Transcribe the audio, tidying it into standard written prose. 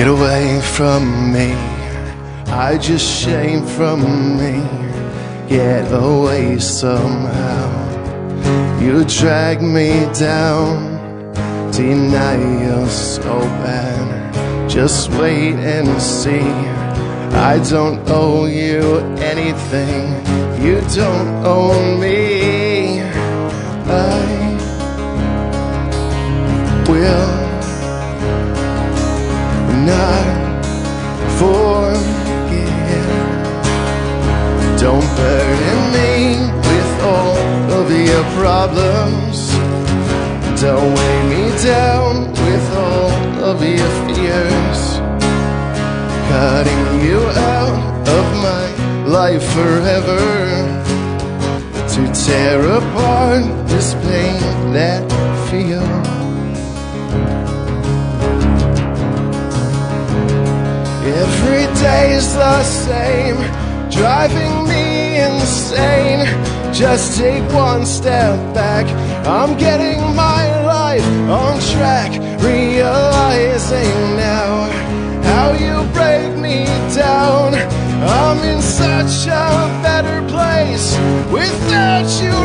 Get away from me, hide your shame from me. Get away somehow. You drag me down, denial so bad. Just wait and see. I don't owe you anything, you don't own me. I will not forget. Don't burden me with all of your problems. Don't weigh me down with all of your fears. Cutting you out of my life forever, to tear apart this pain that I feel. Every day's the same, driving me insane. Just take one step back, I'm getting my life on track. Realizing now how you break me down. I'm in such a better place without you